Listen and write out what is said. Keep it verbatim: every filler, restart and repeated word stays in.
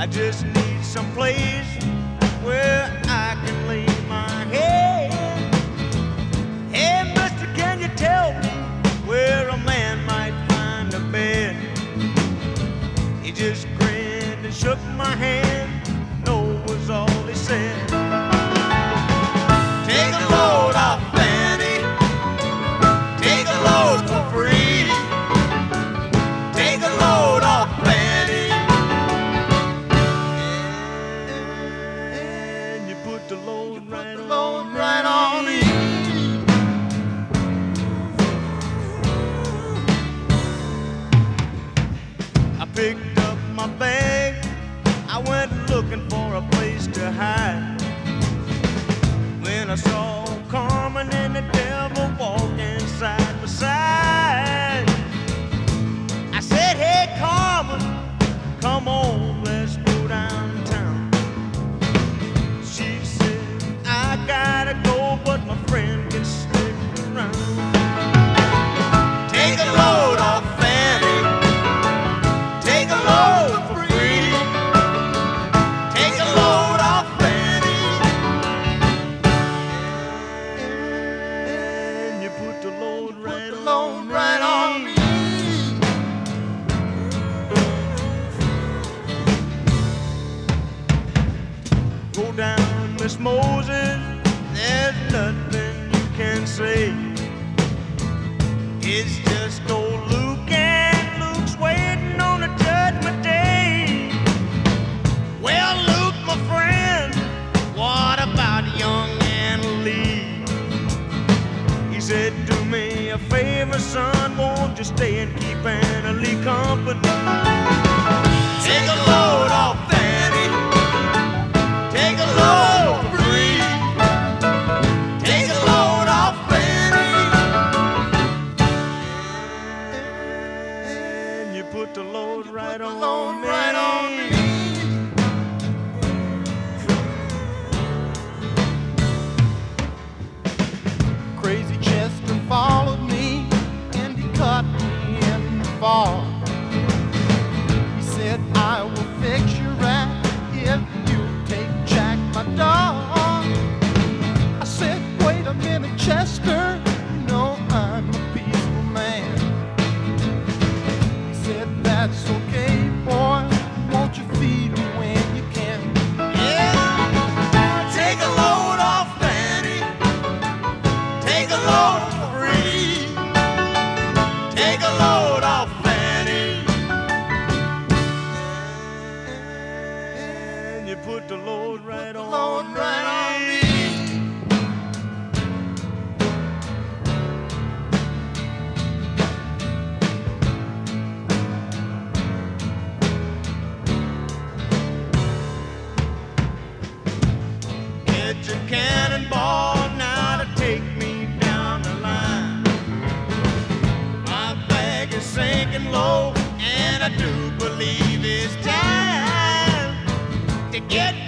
I just need some place where I can lay my head. Hey, mister, can you tell me where a man might find a bed? He just grinned and shook my hand. No was all he said. Take a load off Fanny. Take a load for free. Take a load off Fanny. And you put the load right on, right on me. I picked up my bag. I went looking for a place to hide. When I saw Carmen and the devil walking side by side, I said, hey Carmen, come on, let's go downtown. She said, I gotta go, but my friend can stick around. Take a load off Fanny. Take a load for free. Take a load off Fanny. And you put the load right on, load right on me. Go down, Miss Moses, there's nothing you can say. It's just old Luke, and Luke's waiting on the judgment day. Well, Luke, my friend, what about young Anna Lee? He said, do me a favor, son, won't you stay and keep Anna Lee company? Take a load off Fanny. Take a load for free. Take a load off Fanny. And you put the load right on, load me. Right on me. Crazy Chester followed me and he caught me in the fall. He said, I will fix your rat if you take Jack, my dog. I said, wait a minute, Chester, you know I'm a peaceful man. He said, that's okay, boy, won't you feed him when you can? Yeah, take a load off Fanny. Take a load for free. Take a load off Fanny. And you put the load right on, load right on me. Get your cannonball now to take me down the line. My bag is sinking low, and I do believe it's time to get